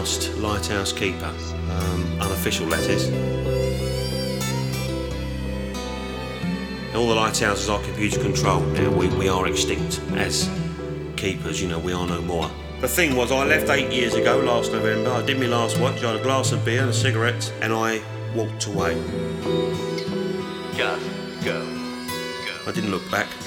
last lighthouse keeper. Unofficial letters. All the lighthouses are computer controlled now. We are extinct as keepers, you know, we are no more. The thing was, I left 8 years ago, last November. I did my last watch, I had a glass of beer and a cigarette, and I walked away. Just go. I didn't look back.